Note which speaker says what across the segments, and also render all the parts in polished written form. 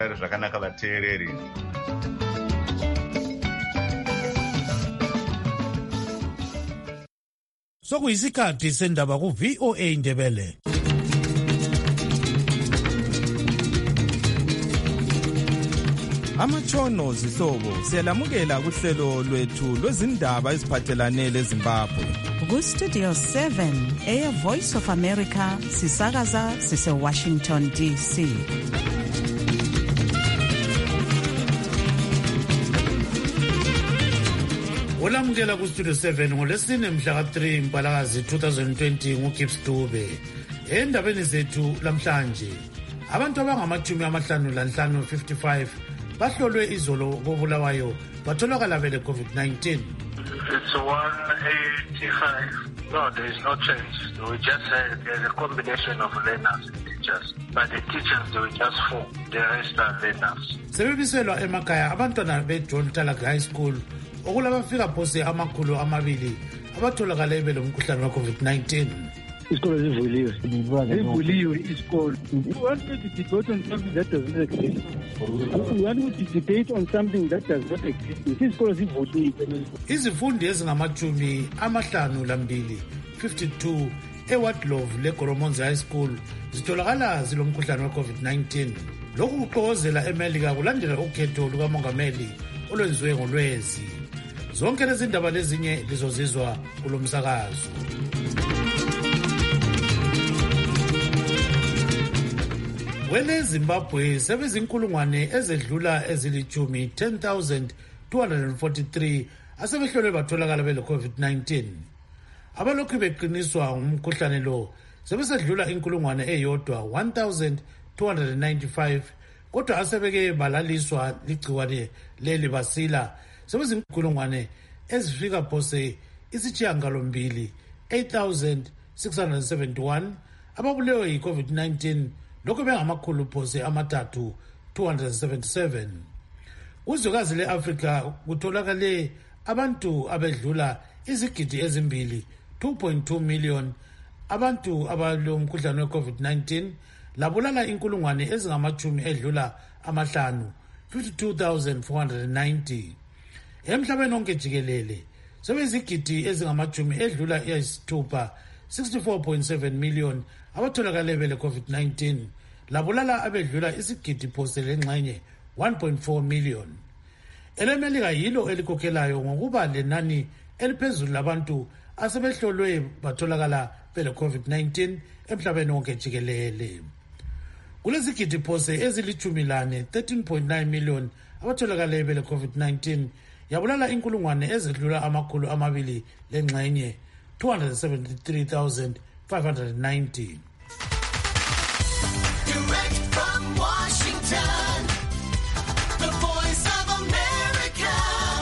Speaker 1: Zvakanaka vateereri.
Speaker 2: Sokuyisikhathi sendaba ku VOA Indebele.
Speaker 3: Amatshono zihlobo siyalamukela kuhlelo lwethu lwezindaba eziphathelane leZimbabwe.
Speaker 4: Ku Studio 7 Air Voice of America sisakaza sise Washington DC.
Speaker 2: Olamukela ku Studio 7 ngolesine mhla ka3 Mpalakazi 2020 nguGibbs Dube. Endabeni zethu lamhlanje abantu abangama-55 bahlolwe izolo koBulawayo batholakala bele COVID-19.
Speaker 5: It's 185. No, there is no change. We just there's a combination of learners and teachers. But the teachers, they were just 4. The rest are learners.
Speaker 2: Sebebiselwa emakhaya abantwana beJohn Talak High School okulabafika phose amakhulu amabili abatholakala ebele umkhuhlane weCovid-19.
Speaker 6: Isikolo sivuliwe. Sivuliwe isikolo. We want to debate on something that does not exist. We want to debate on something that does not exist. Isikolo sivuliwe.
Speaker 2: Izifundi ezingama-52 eWatlove leGoromonzi High School zitholakala zilomkhuhlane weCovid-19. Lokhu kuxokozela eMelika kulandela ukhetho lukamongameli olwenziwe ngoLwezi. Zonke lezi ndaba lezinye lizozizwa kulomsakazo. Wele Zimbabwe sebezinkulungwane ezedlula ezilithumi 10,243 asebehlolwe batholakala bele COVID-19. Abalokhu beqiniswa ngumkhuhlane lo sebesedlula inkulungwane eyodwa 1,295 kodwa asebeke balaliswa ligciwane leli basila sebezinkulungwane ezifika phose isitshiyangalombili 8,671 ababulewe yi-COVID-19 lokho bengamakhulu phose amathathu 277. Kuzwekazi le-Afrika kutholakale abantu abedlula izigidi ezimbili 2.2 million abantu abalomkhuhlane we-COVID-19 labulala inkulungwane ezingamachumi edlula amahlanu 52,490. Emhlabeni onke jikelele sebezigidi ezingamachumi edlula eyisithupha 64.7 million abatholakale bele COVID-19 labulala abedlula isigidi phose lengxenye 1.4 million. EleMelika yilo elikhokhelayo ngokuba lenani eliphezulu labantu asebehlolwe batholakala bele COVID-19 emhlabeni wonke jikelele. Kulezigidi phose ezilithumilane 13.9 million abatholakale bele COVID-19 yabulala inkulungwane ezidlula amakhulu amabili lengxenye 273,590.
Speaker 7: Direct from Washington, the Voice of America,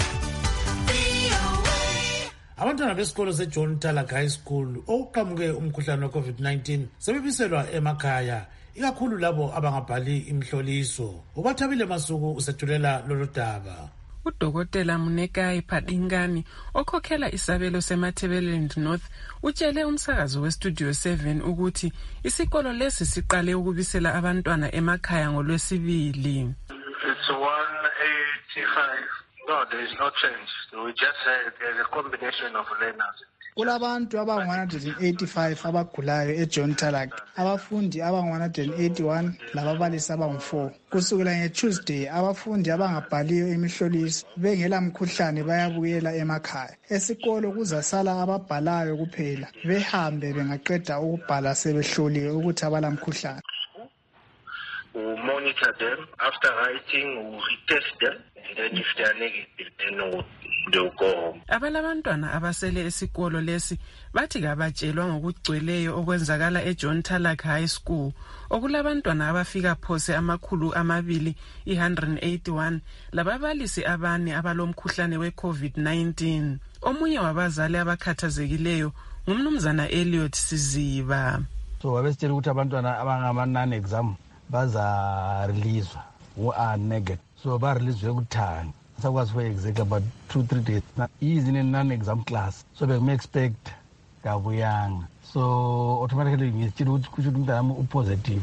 Speaker 7: VOA.
Speaker 2: Abantwana besikolo seJohn Talak High School okuqhamuke umkhuhlane weCovid-19 sebebiselwa emakhaya ikakhulu labo abangabhali imhloliso. Ubathabile Masuku usethulela lolu daba.
Speaker 8: Udokotela Munekai Padingani okhokhela isabelo seMatabeleland North utshele umsakazo weStudio 7 ukuthi isikolo lesi siqale ukubisela abantwana emakhaya ngoLwesibili.
Speaker 5: It's 185. No, there is no change. We just there's a combination of learners.
Speaker 6: Kulabantu abangu-185 abagulayo eJohn Talak, abafundi abangu-181 lababalisi abangu-4. Kusukela ngeTuesday abafundi abangabhaliyo imihloliso bengela mkhuhlane bayabuyela emakhaya. Esikolo kuzasala ababhalayo kuphela, behambe bengaqeda ukubhala sebehloliwe ukuthi abala mkhuhlane.
Speaker 5: We monitor them. After writing, we retest them. And then if they are negative, then they'll go home.
Speaker 8: Abalabantwana abasele esikolo lesi bathi kabatshelwa ngokugcweleyo okwenzakala eJohn Talak High School okulabantwana abafika phose amakhulu amabili 181 lababalisi abane abalomkhuhlane weCovid-19. Omunye wabazali abakhathazekileyo ngumnumzana Elliot Siziba.
Speaker 9: So babesitshela ukuthi abantwana abangama-non exam baza release who are negative. So ba release kuthanga. So was for exactly about 2-3 days. Now he is in a non-exam class. So we may expect kabuyanga. so automatically ngitshela ukuthi kusho ukuthi umntana upositive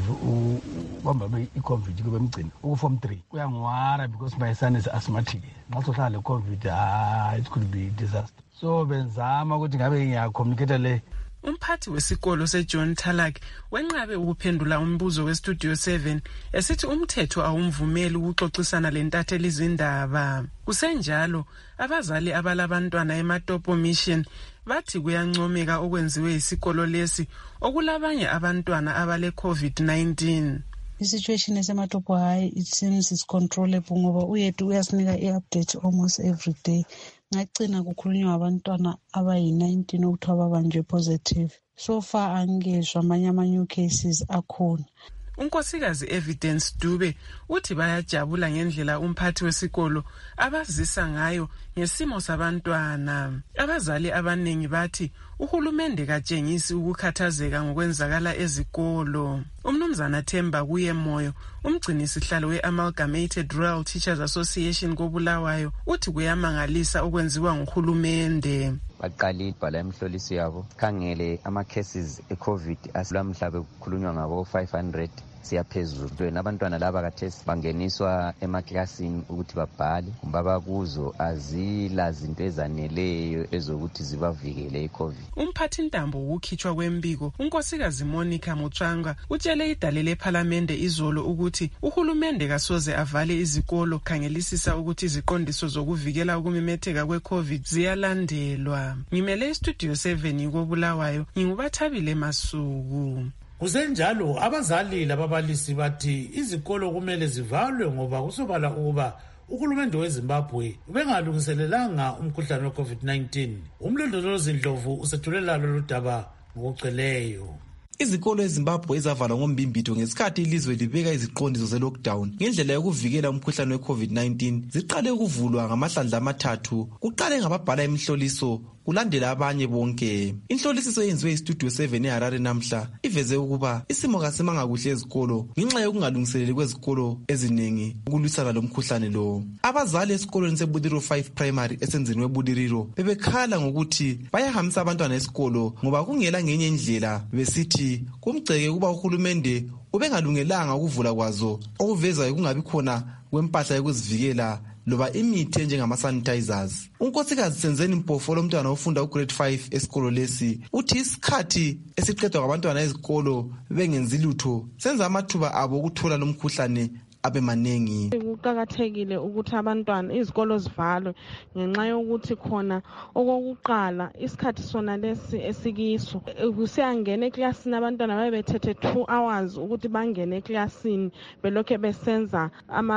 Speaker 9: ubamba i-covid kubemgcina uku-form 3 kuyangwara because my son is asthmatic ngasohlala le-covid it could be disaster so benzama ukuthi ngabe ngiyacommunicate le.
Speaker 8: Umphathi wesikolo seJohn Talak wenqabe ukuphendula umbuzo weStudio 7 esithi umthetho awumvumeli ukuxoxisana lentatheli izindaba. Kusenjalo abazali abalabantwana eMatopo Mission bathi kuyancomeka okwenziwe isikolo lesi okulabanye abantwana abale COVID-19.
Speaker 1: The situation eseMatopo High, it seems is controllable ngoba uyethu uyasinika i-update almost every day. Ngagcina kukhulunywa abantwana abayi-19 ukuthi babanjwe positive. So far angezwa amanye cases akhona.
Speaker 8: Unkosikazi Evidence Dube uthi bayajabula ngendlela umphathi wesikolo abazisa ngayo ngesimo sabantwana. Abazali abanengi bathi uhulumende katshengisi ukukhathazeka ngokwenzakala ezikolo. Umnumzana Themba kuye moyo umgcinisihlalo we-Amalgamated Rural Teachers Association koBulawayo uthi kuyamangalisa okwenziwa nguhulumende.
Speaker 10: Baqalile bhala imhloliso yabo khangele ama-cases e-COVID asilamhlaba kukhulunywa ngabo 500 siyaphezulu. Abantwana laba kathesi bangeniswa emaklasini ukuthi babhale babakuzo azila zinto ezaneleyo ezokuthi zibavikele i-COVID.
Speaker 8: Umphathi ntambo ukukhitshwa kwembiko unkosikazi Monica Mutswanga utshele idale lephalamende izolo ukuthi uhulumende kasoze avale izikolo khangelisisa ukuthi iziqondiso zokuvikela ukumemetheka kwe-COVID ziyalandelwa. Ngimele iStudio 7 koBulawayo ngingubathabile Masuku.
Speaker 2: Kusenjalo abazali lababalisi bathi izikolo kumele zivalwe ngoba kusobala ukuba uhulumende weZimbabwe bengalungiselelanga umkhuhlane we-COVID-19. Umlondolozi Ndlovu usethulela lolu daba ngokugcweleyo.
Speaker 11: Izikolo eZimbabwe ezavalwa ngombimbito ngesikhathi ilizwe libeka iziqondiso ze-lockdown ngendlela yokuvikela umkhuhlane we-COVID-19 ziqale ukuvulwa ngamahlandla amathathu. Kuqale ngababhala imihloliso kulandela abanye bonke. Inhlolisiso eyenziwe iStudio 7 eHarare namhla iveze ukuba isimo kasimanga kuhle ezikolo ngenxa yokungalungiseleli kwezikolo eziningi ukulwisana lomkhuhlane lo. Abazali esikolweni seBudiriro 5 Primary esenzini weBudiriro bebekhala ngokuthi bayahambisa abantwana esikolo ngoba kungela ngenye indlela besithi kumgceke kuba uhulumende ubengalungelanga ukuvula kwazo okuveza ukungabi khona kwempahla yokuzivikela loba imithi njengama-sanitizers. Unkosikazi Senzeni Mpofu lomntwana ofunda ugrade 5 esikolo lesi uthi isikhathi esiqedwa ngabantwana ezikolo bengenzi lutho senza amathuba abo ukuthola lomkhuhlane abe maningi.
Speaker 12: Kuqakathekile ukuthi abantwana izikolo zivalwe ngenxa yokuthi khona okokuqala isikhathi sona lesi esikiso kusiyangena eklasini abantwana babethethe 2 hours ukuthi bangene eklasini belokhe besenza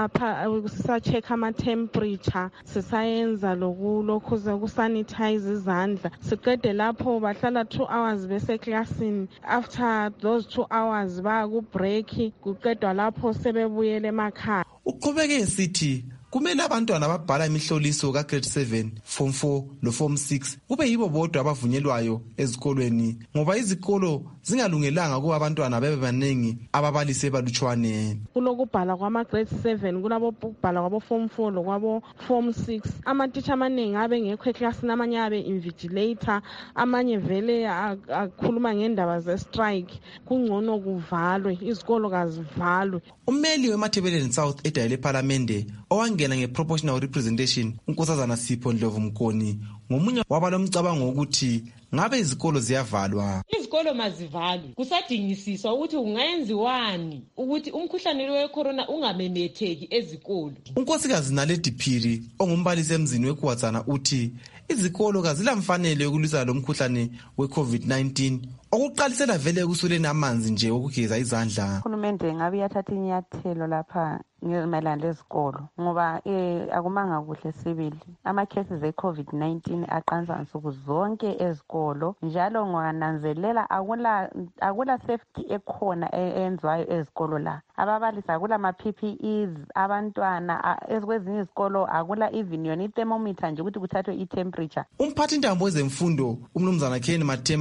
Speaker 12: sisa-check ama-temperature sisayenza lokhu zokusanitize izandla siqede lapho bahlala 2 hours beseklasini. After those 2 hours baya ku-break kuqedwa lapho sebebuyele emakhaya.
Speaker 11: Uqhubeke esithi kumele abantwana ababhala imihloliso ka-grade 7, form 4 lo-form 6 kube yibo bodwa abavunyelwayo ezikolweni ngoba izikolo zingalungelanga kuba abantwana bebe baningi ababalisi ebalutshwane.
Speaker 12: Kulokubhala kwama-grade 7 kulabokubhala kwabo-form 4 lokwabo-form 6 amatitsha amaningi abe ngekho eklasini amanye abe invigilator amanye vele akhuluma ngendaba ze-strike. Kungcono kuvalwe izikolo kazivalwe.
Speaker 11: Ummeli weMatabeleland South edayile ephalamende owangena nge-proportional representation unkosazana Sipho Ndlovu Mkoni ngomunye wabalomcabango ukuthi ngabe izikolo ziyavalwa.
Speaker 13: Izikolo mazivalwe kusadingisiswa ukuthi kungayenziwani ukuthi umkhuhlane we-corona ungamemetheki ezikolo.
Speaker 11: Unkosikazi Naledi Phiri ongumbalisi emzini weKuwadzana uthi izikolo kazilamfanele yokulwisana lomkhuhlane we-COVID-19 okuqalisela vele ekusuleni amanzi nje okugeza izandla.
Speaker 14: Uhulumende ngabe yathatha inyathelo lapha ngezimayelana lezikolo ngoba akumanga kuhle sibili ama-cases e-COVID-19 aqansa nsuku zonke ezikolo njalo ngananzelela akula safety ekhona eyenziwayo ezikolo la. Ababalisi akula ma-PPEs abantwana ezikwezinye izikolo akula even yona i-thermometer nje ukuthi kuthathwe i-temperature.
Speaker 11: Umphathi ntambo wezemfundo umnumzana Ken Matema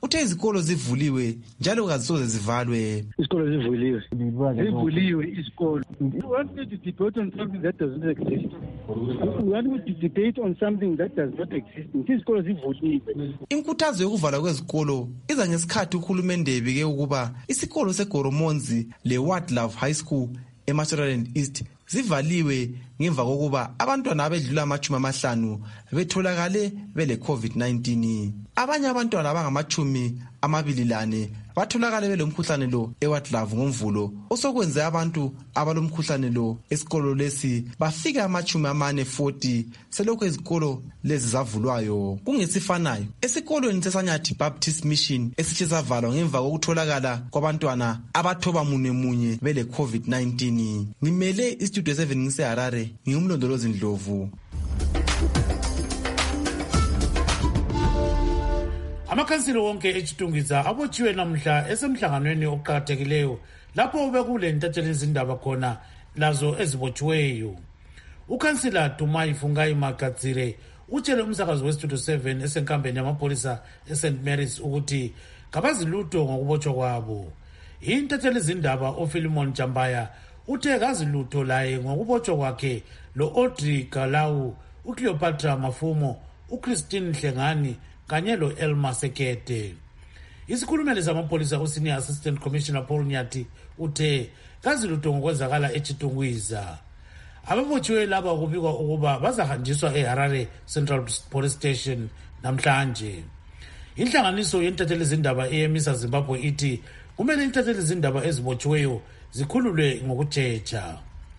Speaker 11: uthe izikolo zivuliwe njalo kazisoze zivalwe.
Speaker 6: Isikolo zivuliwe isikolo. We want to debate on something that does not exist. We want to debate on something that does not exist. Isikolo zivuliwe.
Speaker 11: Inkuthazo yokuvalwa kwezikolo iza ngesikhathi uhulumende ebike ukuba isikolo seGoromonzi leWard Love High School eMashonaland East zivaliwe ngemva kokuba abantwana abedlula 50 betholakale bele COVID-19. Abanye abantwana abangama-24 batholakale belomkhuhlane lo eWard Love ngomvulo osokwenze abantu abalomkhuhlane lo esikolo lesi bafika 40 selokho izikolo lezi zavulwayo. Kungesifanayo esikolweni seSanyathi Baptist Mission esithe savalwa ngemva kokutholakala kwabantwana abathoba munye bele COVID-19. Ngimele iStudio 7 ngiseHarare, ngingumlondolozi Ndlovu.
Speaker 2: Amakhansilo wonke eChitungwiza abotshiwe namhla esemhlanganweni oqhakathekileyo lapho bekule ntatheli izindaba khona lazo ezibotshiweyo. Ukhansila Dumai Fungai Magatsire utshele umsakazi weStudio 7 esenkambeni yamapholisa eSt Mary's ukuthi kabazilutho ngokubotshwa kwabo. Intatheli izindaba uPhilemon Jambaya uthe kazilutho laye ngokubotshwa kwakhe lo Audrey Galau, uCleopatra Mafumo, uChristine Hlengani kanye lo Elma Sekete. Isikhulumeli zamapholisa uSenior Assistant Commissioner Paul Nyati uthe kazilutho ngokwenzakala eChitungwiza. Ababotshiwe laba kubikwa ukuba bazahanjiswa eHarare Central Police Station namhlanje. Inhlanganiso yentatheli izindaba eyemisa Zimbabwe ithi kumele intatheli izindaba ezibotshiweyo zikhululwe ngokujeja.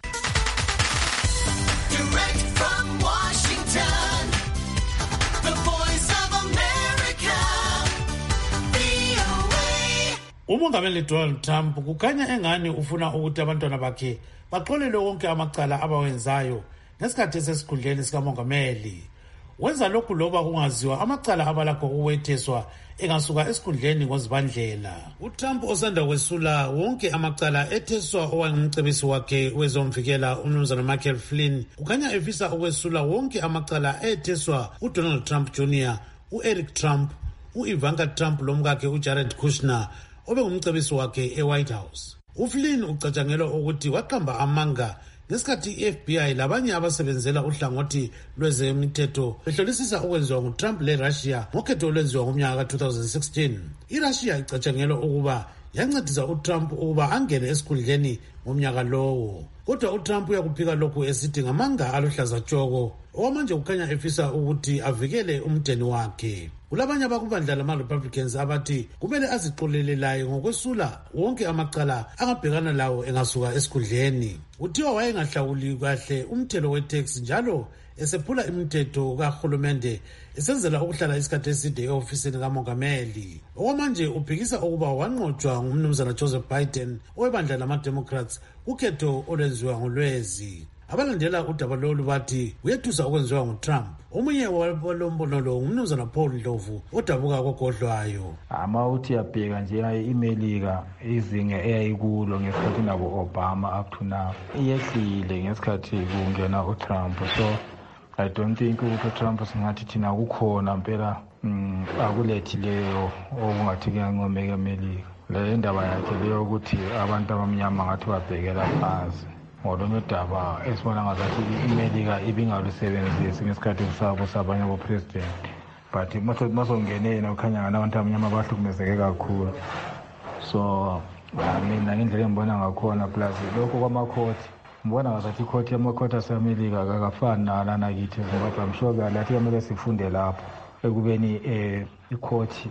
Speaker 2: Umongameli Donald Trump kukhanya engani ufuna ukuthi abantwana bakhe baxolelwe wonke amacala abawenzayo ngesikhathi sesikhundleni sikamongameli. Wenza lokhu loba kungaziwa amacala abalakho ukuwetheswa engasuka esikhundleni ngoZibandlela. UTrump osanda kwesula wonke amacala etheswa owangumcebisi wakhe wezomvikela uMnumzana Michael Flynn kukhanya efisa ukwesula wonke amacala etheswa uDonald Trump Jr., uEric Trump, uIvanka Trump lomkakhe uJared Kushner obengumcebisi wakhe eWhite House. UFlynn ucatshangelwa ukuthi waqamba amanga ngesikhathi iFBI labanye abasebenzela uhlangothi lwezemithetho behlolisisa okwenziwa nguTrump leRussia ngokhetho olwenziwa ngomnyaka ka-2016. iRussia icatshangelwa ukuba yancedisa uTrump ukuba angene esikhundleni ngomnyaka lowo. Kodwa uTrump uyakuphika lokhu esithi ngamanga aluhlaza tshoko okwamanje kukhanya efisa ukuthi avikele umndeni wakhe. Kulabanye abakubandla lama-Republicans abathi kumele azixolelelaye ngokwesula wonke amacala angabhekana lawo engasuka esikhundleni. Uthiwa wayengahlawuli kahle umthelo weTax njalo esephula imithetho kahulumende esenzela ukuhlala isikhathi eside e-ofisini kamongameli. Okwamanje uphikisa ukuba wanqotshwa ngumnumzana Joseph Biden owebandla lama-Democrats ukhetho olwenziwa ngolwezi. Abalandela udaba lolu bathi uyethusa okwenziwa nguTrump. Omunye walombono lo ngumnumzana Paul Ndlovu odabuka kogodlwayo.
Speaker 15: Uthi yabheka nje iMelika izinga eyayikulo ngesikhathi nabo Obama up to now iyehlile ngesikhathi kungena uTrump. So I don't think ukuthi uTrump singathi thina kukhona impela akulethileyo okungathi kuyangomeka eMelika. Le ndaba yakhe leyo ukuthi abantu abamnyama ngathi babhekela phansi. Ngolunye udaba esibona ngazathi iMelika ibingalusebenzisi ngesikhathi sabo sabanye abopresident, but masongene yena ukhanya abantu abamnyama bahlukumezeke kakhulu. So mina ngendlela engibona ngakhona plus lokho kwamakhoti ngibona ngazathi ikhoti yamakhoti aseMelika akafani nalana kithi ngoba I'm sure lathi kumele sifunde lapho ekubeni ikhoti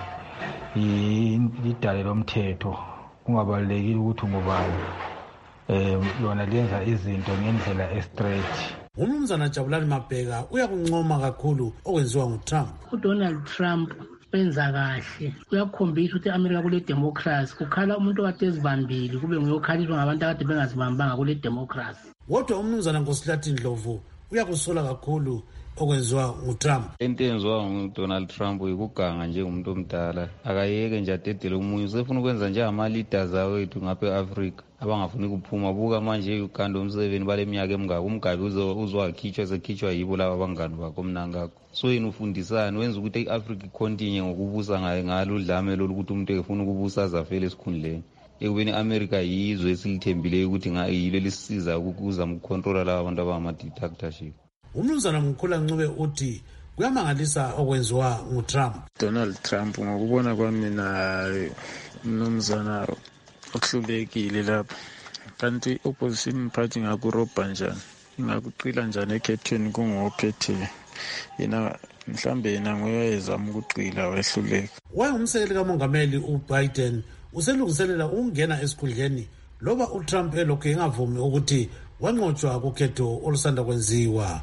Speaker 15: idale lomthetho kungabalekile ukuthi ngubani lona lenza izinto ngendlela estraight.
Speaker 2: Umnumzana Jabulani Mabheka uyakuncoma kakhulu okwenziwa nguTrump.
Speaker 16: uDonald Trump wenza kahle, uyakhombisa ukuthi eAmerica kule democracy kukhala umuntu okade ezibambile kube nguyokhaliswa ngabantu akade bengazibambanga kule democracy.
Speaker 2: Kodwa umnumzana Nkosihlathi Ndlovu uyakusola kakhulu okwenziwa nguTrump.
Speaker 17: Into enziwa nguDonald Trump ikuganga nje umuntu omdala, akayeke nje adedele umunye. Usefuna ukwenza nje ama-leaders awethu ngapha e-Afrika abangafuni kuphuma. Buka manje uGanda Museveni baleminyaka emingaka, umgabi uzowakhitshwa sekhitshwa yibo laba abangani bakho mnangakho. So yena ufundisani wenza ukuthi i-Afrika ikhontinye ngokubusa ngalo udlame lolu ukuthi umuntu efuna ukubusa azafele esikhundleni. Ekubeni i-America yizwe esilithembileyo ukuthi yilo lisisiza ukuzama ukukhontrola laba abantu abangama-dictatorship.
Speaker 2: Umnumzana Mkhula Ncube uthi kuyamangalisa okwenziwa nguTrump.
Speaker 18: Donald Trump ngokubona kwami na umnumzana okuhlulekile lapha, kanti i-opposition party ngakurobha njani, ingakuqila njani ekhethweni kungophethe yena, mhlambe yena ngoyezama ukuqila wehluleka.
Speaker 2: Wayengumsekeli kamongameli uBiden uselungiselela ukungena esikhundleni loba uTrump elokhu engavumi ukuthi wanqotshwa kukhetho olusanda kwenziwa.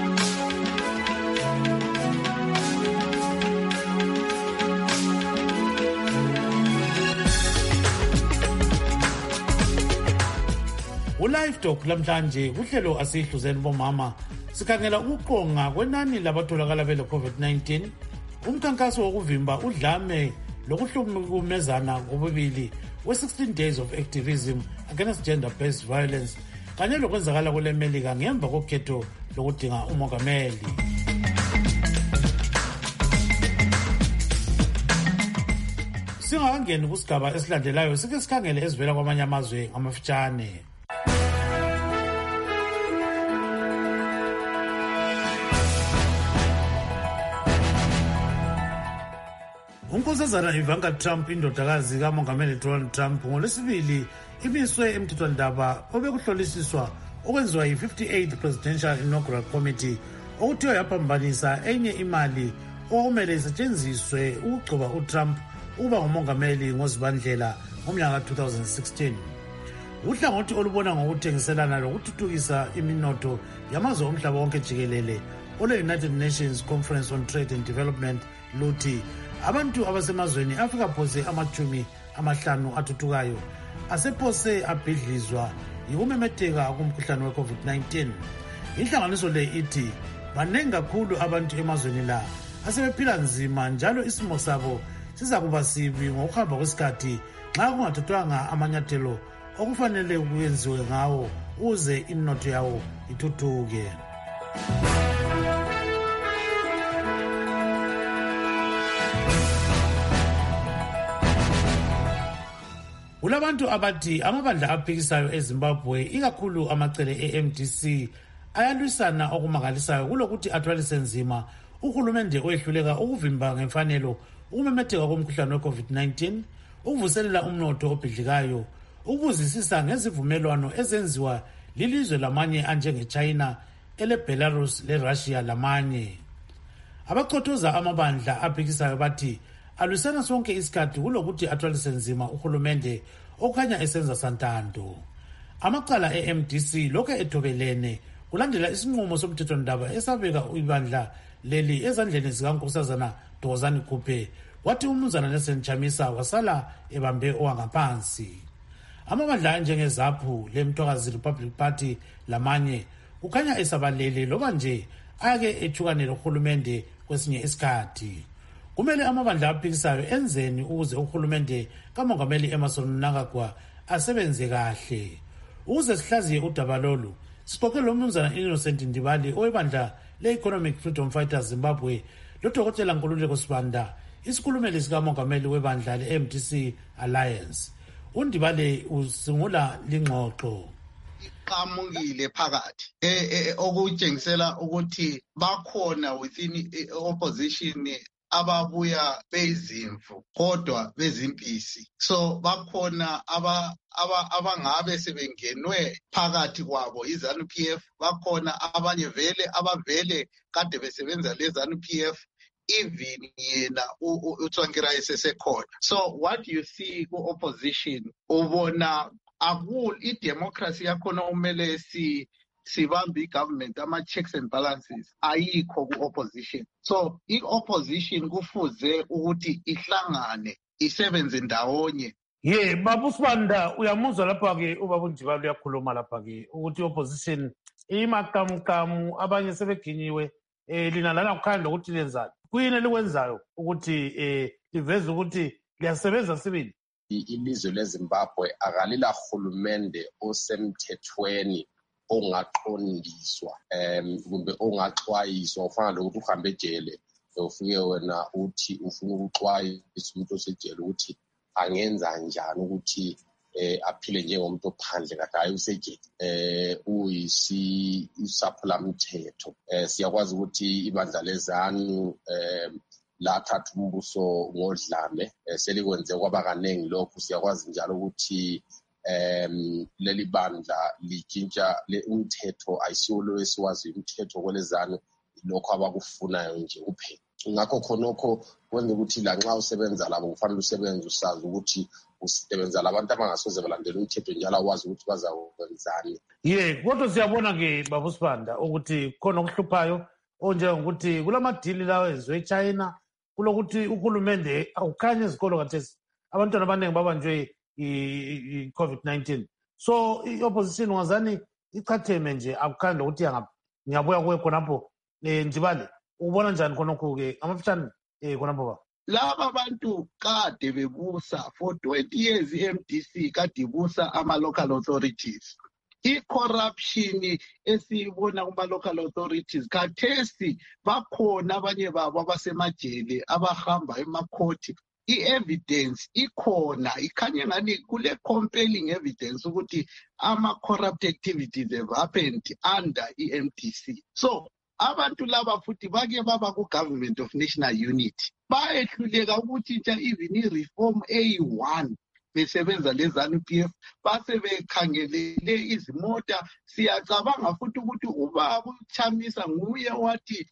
Speaker 2: Ulive Talk lamhlanje uhlelo asihluzeni bomama sikhangela ukuqonga kwenani labatholakala bele COVID-19, umkhankaso wokuvimba udlame lokuhlukumezana ngobubili we-16 days of activism against gender-based violence kanye lokwenzakala kule Melika ngemva kokhetho lokudinga umongameli. Singakangeni kusigaba esilandelayo sike sikhangele ezivela kwamanye amazwe ngamafitshane. Unkosazana Ivanka Trump, indodakazi kamongameli Donald Trump, ngolwesibili imiswe emthethwandaba obekuhlolisiswa okwenziwa yi-58th Presidential Inaugural Committee okuthiwa yaphambanisa enye imali okumele isetshenziswe ukugcoba uTrump ukuba ngumongameli ngoZibandlela ngomnyaka ka-2016. Uhlangothi olubona ngokuthengiselana lokuthuthukisa iminotho yamazwe omhlaba wonke jikelele ole-United Nations Conference on Trade and Development luthi abantu abasemazweni afika phose ama-50 athuthukayo asephose abhidlizwa yikumemetheka kumkhuhlane we-COVID-19. Inhlanganiso le ithi baningi kakhulu abantu emazweni la asebephila nzima, njalo isimo sabo siza kuba sibi ngokuhamba kwesikhathi nxa kungathathwanga amanyathelo okufanele kuyenziwe ngawo ukuze iminotho yawo ithuthuke. Kulabantu abathi amabandla aphikisayo eZimbabwe ikakhulu amacele e-MDC ayalwisana okumangalisayo kulokuthi athwalise nzima uhulumende oyehluleka ukuvimba ngemfanelo ukumemetheka komkhuhlane we-COVID-19, ukuvuselela umnotho obhidlikayo, ukuzisisa ngezivumelwano ezenziwa lilizwe lamanye anjenge-China, ele-Belarus, le-Russia lamanye. Abachothoza amabandla aphikisayo bathi alwisana sonke isikhathi kulokuthi athwalise nzima uhulumende okukhanya esenza santando. Amacala e-MDC lokhu ethobelene kulandela isinqumo somthethwandaba esabeka ibandla leli ezandleni zikankosazana Thokozani Kupe, wathi umnumzana Nelson Chamisa wasala ebambe owangaphansi. Amabandla anjengeZAPU leMthwakazi Republic Party lamanye kukhanya esabalele loba nje ake ethukane lohulumende kwesinye isikhathi. Kumele amabandla aphikisayo enzeni ukuze uhulumende kamongameli Emmerson Mnangagwa asebenze kahle. Ukuze sihlaziye udaba lolu sixoxe lomnumzana Innocent Ndibali owebandla le-Economic Freedom Fighters Zimbabwe loDokotela Nkululeko Sibanda, isikhulumeli sikamongameli webandla le-MDC Alliance. Undibale usungula lingxoxo.
Speaker 19: Qhamukile phakathi okutshengisela ukuthi bakhona within opposition ababuya bezimvu kodwa bezimpisi. So bakhona abangabe sebengenwe phakathi kwabo iZANU-PF, bakhona abanye abavele kade besebenza leZANU-PF, even yena uTsvangirai sesekhona. So what you see ku-opposition ubona i-democracy yakhona umele sibambe i-government, ama-checks and balances ayikho ku-opposition. So i-opposition kufuze ukuthi ihlangane isebenze ndawonye
Speaker 2: Baba uSibanda uyamuzwa lapha-ke ubaba uNdibala uyakhuluma lapha-ke ukuthi i-opposition imaqamuqamu abanye sebeginyiwe lina lana kukhanda ukuthi lenzani kuyini elikwenzayo ukuthi liveze ukuthi liyasebenza sibili.
Speaker 20: Ilizwe leZimbabwe akalila hulumende osemthethweni ongaqondiswa kumbe ongaxwayiswa ufana lokuthi uhambe ejele ufike wena uthi ufuna ukuxwayisa umuntu osejele ukuthi angenza njani ukuthi aphile njengomuntu ophandle kade hayi usejele uyisaphulamthetho. Siyakwazi ukuthi ibandla leZANU lathatha umbuso ngodlame selikwenze kwaba kaningi lokhu. Siyakwazi njalo ukuthi leli bandla litshintsha umthetho ayisiwo lo esiwazi umthetho kweleZANU lokho abakufunayo nje kuphela. Ngakho khonokho kwenza ukuthi lanxa usebenza labo kufanele usebenze usazi ukuthi usebenza labantu abangasoze balandela umthetho njalo awazi ukuthi bazakwenzani.
Speaker 2: Kodwa siyabona-ke baba uSibanda ukuthi khona okuhluphayo onjengokuthi kulamadili lawo ezwe eChina kulokuthi uhulumende awukhanye ezikolo kathesi abantwana abaningi babanjwe i-COVID-19. So i-opposition ungazani ichatheme nje akukhanye lokuthi ngiyabuya kuwe khonapho Ndibale ubona njani khonokho-ke amafitshane khonapho ba?
Speaker 19: Laba bantu kade bebusa for 20 years i-MDC kade ibusa ama-local authorities. I-corruption esiyibona kuma-local authorities khathesi bakhona abanye babo abasemajele abahamba emakhoti. I-evidence ikhona ikhanye ngani kule compelling evidence ukuthi ama-corrupt activities have happened under i-MDC. So abantu laba futhi bake baba ku-Government of National Unity bayehluleka ukutshintsha even i-reform eyi-1 besebenza leZANU-PF base bekhangelele izimota. Siyacabanga futhi ukuthi ubaba uChamisa nguye wathi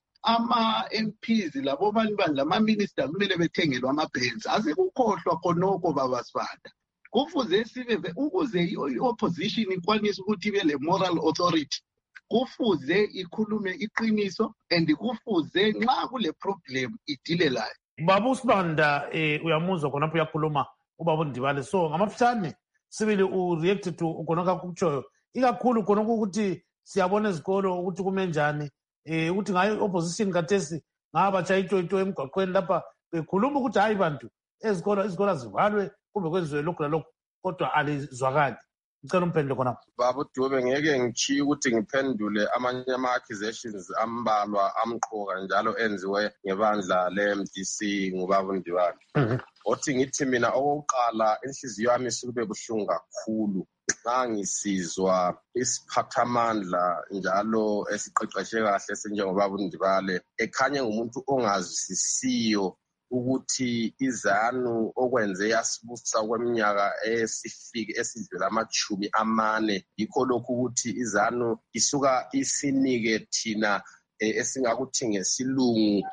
Speaker 19: ama-MPs labo bandla ama-minister kumele bethengelwe ama-Benz. Asekukhohlwa khonokho baba Sibanda. Kufuze sibe ukuze i-opposition ikwanise ukuthi ibe le moral authority kufuze ikhulume iqiniso and kufuze nxa kule problem idile layo.
Speaker 2: Baba uSibanda uyamuzwa khonapho uyakhuluma ubaba uNdibale. So ngamafitshane sibili u-react to khonokho akutshoyo ikakhulu khonokho ukuthi siyabona ezikolo ukuthi kume njani ukuthi ngayo i-opposition kathesi ngabatsha itoyito emgwaqweni lapha bekhuluma ukuthi hayi bantu izikolo zivalwe kumbe kwenziwe lokhu lalokhu kodwa alizwakali. Ngicela umphendule khonapho.
Speaker 20: Baba uDube ngeke ngichiye ukuthi ngiphendule amanye ama-accusations ambalwa amqoka njalo enziwe ngebandla le-MDC ngubaba uNdibale. Othi ngithi mina okokuqala inhliziyo yami isukube buhlungu kakhulu xa ngisizwa isiphathamandla njalo esiqeqeshe kahle senjengobaba uNdibale ekhanye ngumuntu ongazwisisiyo ukuthi iZANU okwenze yasibusa kweminyaka esidlula ama-40 yikho lokhu ukuthi iZANU isuka isinike thina esingakuthi ngesilungu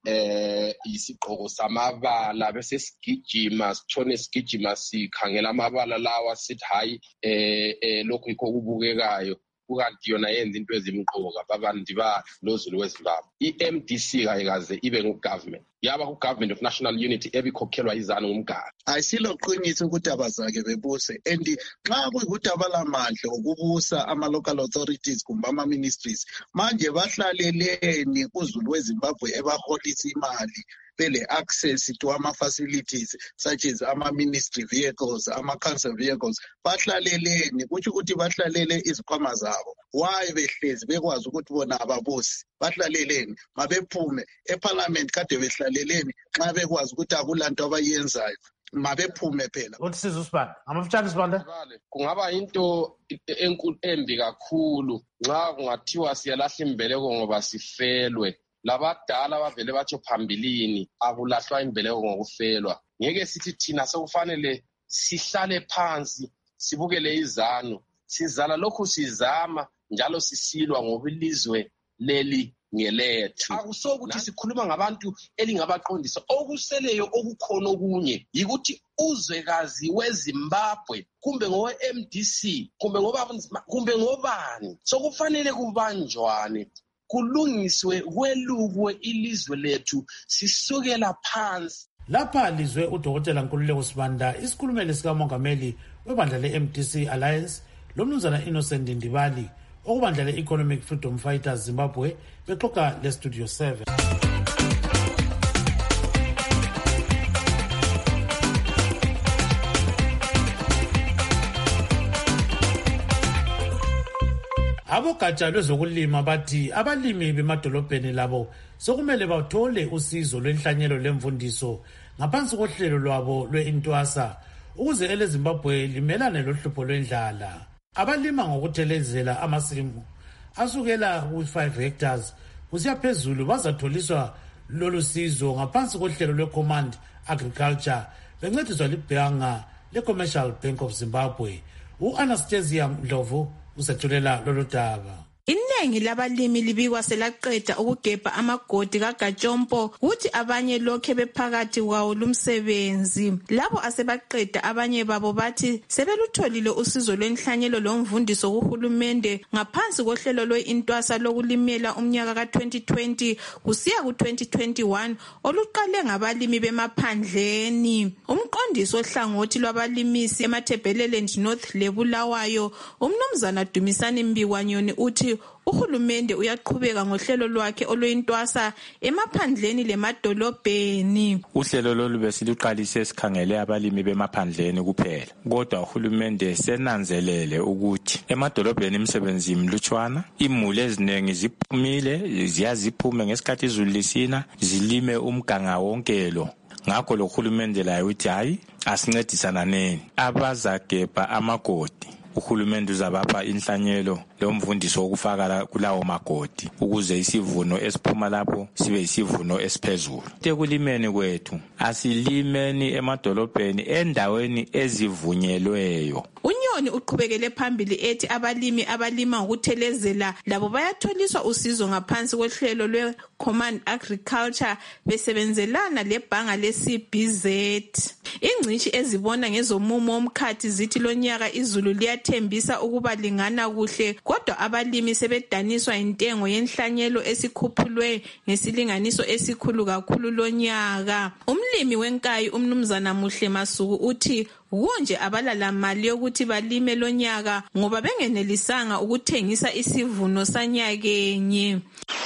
Speaker 20: isigqoko samabala bese sigijima sithone sigijima sikhangela amabala lawa sithi hayi lokhu yikho kubukekayo kukanti yona yenza into ezimqoka baba Ndibale noZulu weZimbabwe. I-MDC kayikaze ibe ngu-government yaba ku-Government of National Unity ebikhokhelwa iZANU ngumgaba.
Speaker 19: Ayisiloqiniso ukuthi abazake bebuse and nxa kuyikuthi abalamandla okubusa ama-local authorities kumbe ama-ministries manje bahlaleleni kuZulu weZimbabwe ebaholisa imali bele access to ama-facilities such as ama-ministry vehicles, ama-council vehicles bahlaleleni kutsho ukuthi bahlalele izikhwama zabo. Why behlezi bekwazi ukuthi bona ababusi bahlaleleni mabephume eparliament kade behlaleleni nxa bekwazi ukuthi akulanto abayenzayo mabephume phela.
Speaker 2: Uthi siza uSibanda amafitshane Sibanda
Speaker 20: kungaba into enkulu embi kakhulu nxa kungathiwa siyalahla imbeleko ngoba sifelwe. Labadala bavele batsho phambilini akulahlwa imbeleko ngokufelwa. Ngeke sithi thina sekufanele sihlale phansi sibukele iZANU sizala lokhu sizama njalo sisilwa ngoba ilizwe leli ngelethu. Akusokuthi sikhuluma ngabantu elingabaqondisa okuseleyo okukhona okunye yikuthi uzwekazi weZimbabwe kumbe ngowe-MDC kumbe ngobani sokufanele kubanjwane kulungiswe kwelukwe ilizwe lethu sisukela phansi.
Speaker 2: Lapha lizwe uDokotela Nkululeko Sibanda, isikhulumeli sikamongameli webandla le-MDC Alliance, lomnumzana Innocent Ndibali, okubandla le-Economic Freedom Fighters Zimbabwe, bexoxa le-Studio 7. Abogatsha lwezokulima bathi abalimi bemadolobheni labo sokumele bathole usizo lwenhlanyelo lemfundiso ngaphansi kohlelo lwabo lwe-Intwasa ukuze eleZimbabwe limelane lohlupho lwendlala. Abalima ngokuthelezela amasimu asukela ku-5 hectares kusiya phezulu bazatholiswa lolu sizo ngaphansi kohlelo lwe-Command Agriculture bencediswa libhanga le-Commercial Bank of Zimbabwe. U-Anastasia Ndlovu usethulela lolu daba.
Speaker 21: Iningi labalimi libikwa selaqeda ukugebha amagodi kaGatshompo kuthi abanye lokhe bephakathi kwawo lumsebenzi. Labo asebaqeda abanye babo bathi sebelutholile usizo lwenhlanyelo lomvundiso kuhulumende ngaphansi kohlelo lwe-Intwasa lokulimela umnyaka ka-2020 kusiya ku-2021 oluqale ngabalimi bemaphandleni. Umqondisi ohlangothi lwabalimisi eMatabeleland North leBulawayo, umnumzana Dumisani Mbikwanyoni uthi uhulumende uyaqhubeka ngohlelo lwakhe oluyintwasa emaphandleni lemadolobheni.
Speaker 22: Uhlelo lolu besiluqalise sikhangele abalimi bemaphandleni kuphela. Kodwa uhulumende senanzelele ukuthi emadolobheni imisebenzi imlutshwana, imuli eziningi ziphumile, ziyaziphume ngesikhathi izulu lisina, zilime umganga wonke lo. Ngakho lo hulumende laye uthi hayi asincedisananeni abazagebha amagodi. Uhulumende uzabapha inhlanyelo lomvundiso wokufaka kulawo magodi ukuze isivuno esiphuma lapho sibe isivuno esiphezulu. Ekulimeni kwethu asilimeni emadolobheni endaweni ezivunyelweyo.
Speaker 21: Unyoni uqhubekele phambili ethi abalimi abalima ngokuthelezela labo bayatholiswa usizo ngaphansi kohlelo lwe-Command Agriculture besebenzelana lebhanga le-CBZ. Ingcitshi ezibona ngezomumo womkhathi zithi lonyaka izulu liyathembisa ukuba lingana kuhle, kodwa abalimi sebedaniswa intengo yenhlanyelo esikhuphulwe ngesilinganiso esikhulu kakhulu lonyaka. Umlimi wenkayi umnumzana Muhle Masuku uthi kunje abalala mali yokuthi balime lonyaka ngoba bengenelisanga ukuthengisa isivuno sanyakenye.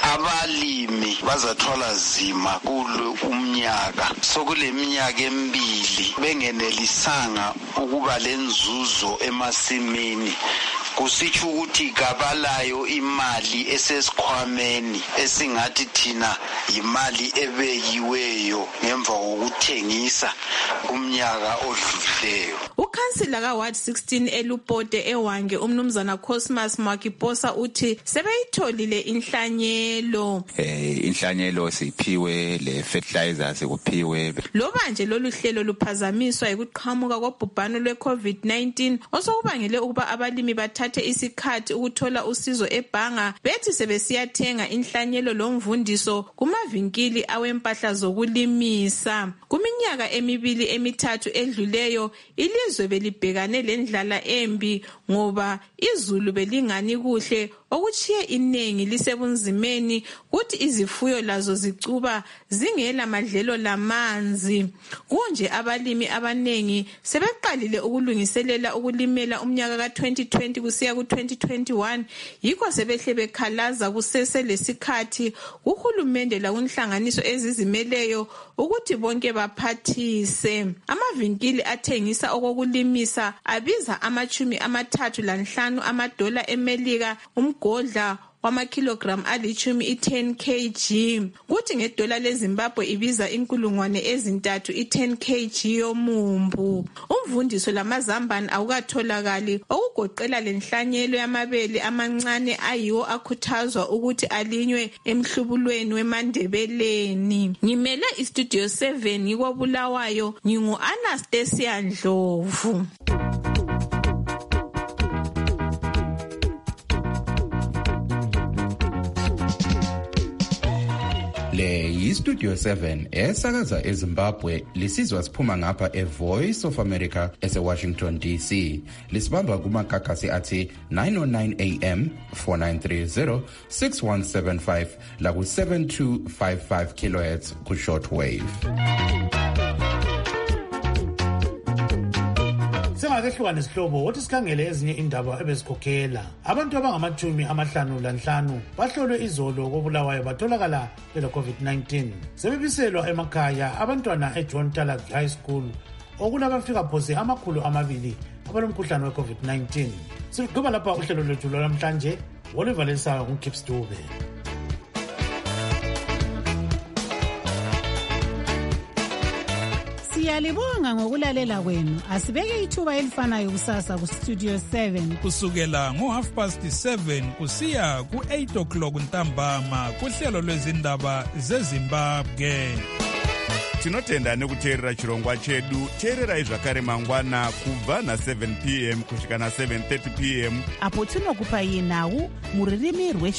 Speaker 23: Abalimi bazathwala zima kulo umnyaka, sokule minyaka emibili bengenelisanga ukuba lenzuzo emasimini. Kusitsho ukuthi kabalayo imali esesikhwameni esingathi thina imali ebekiweyo ngemva kokuthengisa umnyaka odlulileyo.
Speaker 21: Ukhansila ka-Ward 16 eLupote eWange umnumzana Cosmas Makiposa uthi sebeyitholile inhlanyelo.
Speaker 24: Inhlanyelo siphiwe, le fertilizer sikuphiwe.
Speaker 21: Loba nje lolu hlelo luphazamiswa ekuqhamuka kobhubhano lwe-COVID-19 osokubangele ukuba abalimi bathathe isikhathi ukuthola usizo ebhanga, bethi sebesiyathenga inhlanyelo lomvundiso kumavinkili awempahla zokulimisa. Kuminyaka emibili emithathu edluleyo ilizwe belibhekane lendlala embi ngoba izulu belingani kuhle okuchiye inengi lisebunzimeni kuthi izifuyo lazo zicuba zingela madlelo lamanzi. Kunje abalimi abanengi sebeqalile ukulungiselela ukulimela umnyaka ka-2020 kusiya ku-2021 yikho sebehle bekhalaza kusese lesikhathi uhulumende lakunhlanganiso ezizimeleyo ukuthi bonke baphathise. Amavinkili athengisa okokulimisa abiza $35 amadola eMelika umgodla wamakilogram alichumi i-10 kg. Kuthi ngedola leZimbabwe ibiza $3,000 i-10 kg yomumbu. Umvundiso lamazambane awukatholakali okugoqela lenhlanyelo yamabele amancane ayiwo akhuthazwa ukuthi alinywe emhlubulweni weMandebeleni. Ngimele iStudio 7 ngikobulawayo, ngingu-Anastasia Ndlovu.
Speaker 3: Le yi-Studio 7 esakaza eZimbabwe lisizwa siphuma ngapha eVoice of America ese-Washington DC. Lisibamba kumakakasi athi 909 AM 4930 6175 la ku-7255 kHz ku-shortwave.
Speaker 2: Singakehlukane sihlobo wothi sikhangele ezinye indaba ebezikhokhela. Abantu abangama-55 bahlolwe izolo koBulawayo batholakala bele-COVID-19. Sebebiselwa emakhaya abantwana eJohn Talak High School okulabafika phose 200 abalomkhuhlane we-COVID-19. Sigqiba lapha uhlelo lwethu lwanamhlanje. Oliver Lesayo nguKips Dube.
Speaker 4: Siyalibonga ngokulalela kwenu. Asibeke ithuba elifanayo kusasa kuStudio 7
Speaker 5: kusukela ngo7:30 kusiya ku8:00 ntambama kuhlelo lwezindaba zeZimbabwe.
Speaker 7: Tinotenda nekuteerera chirongwa chedu. Teererai zvakare mangwana kubva na7 p.m. kusvika na7:30 p.m.
Speaker 4: apo tinokupai nhau muririmi